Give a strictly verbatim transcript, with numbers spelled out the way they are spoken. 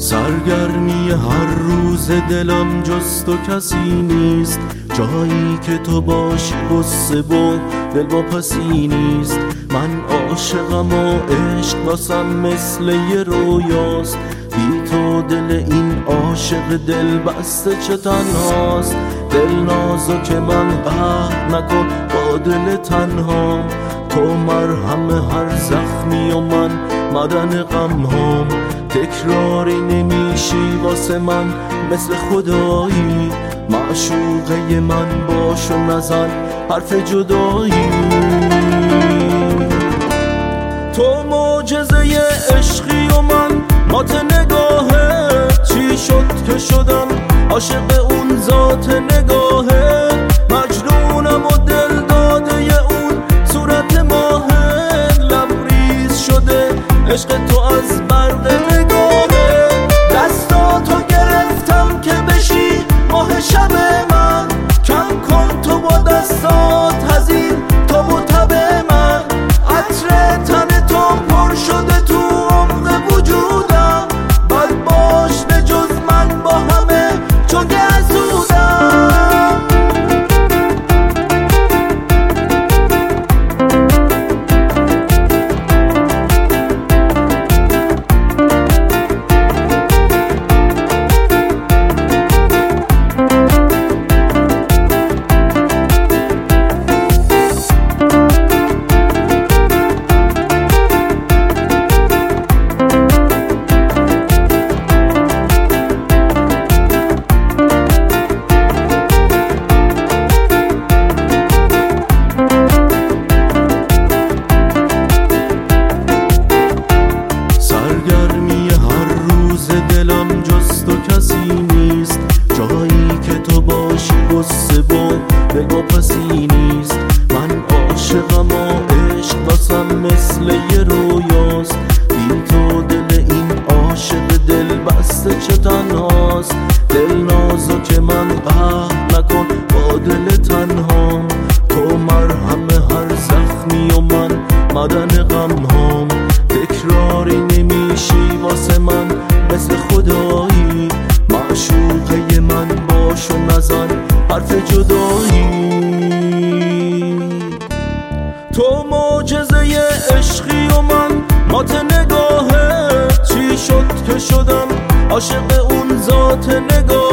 سرگرمی هر روز دلم جز تو کسی نیست، جایی که تو باشی غصه و دل واپسی نیست. من عاشقم و عشق واسم مثل یه رویاست، بی تو دل این عاشق دل بسته چه تنهاست. دل نازو که من قهر نکن با دل تنهام، تو مرهم هر زخمی و من مدن غمهام. تکراری نمیشی واسه من مثل خدایی، معشوقه من باش و نزن حرف جدایی. تو معجزه عشقی و من مات نگاهه، چی شد که شدم عاشق اون ذات نگاهه. مجنونم و دل داده اون صورت ماهه، لبریز شده عشق تو از برق نگاهه. دستاتو گرفتم که بشی ماه شب من، کم کن تو با دستات هزین تو و تب من. عطر تن تو پر شده تو عمق وجودم، بد باش به جز من با همه چون گزودم. سرگرمی هر روز دلم جز تو کسی نیست، جایی که تو باشی غصه و دل واپسی نیست. من عاشقم و عشق واسم مثل یه رویاست، بی تو دل این عاشق دل بسته چه تنهاست. دل نازو که من قهر نکن با دل تنهام، تو مرهم هر زخمی و من مدن غمهام. تکراری نمیشی واسه من مثل خدایی، معشوقه من باش و نزن حرف جدایی. تو معجزه عشقی و من مات نگاهه، چی شد که شدم عاشق اون ذات نگاه.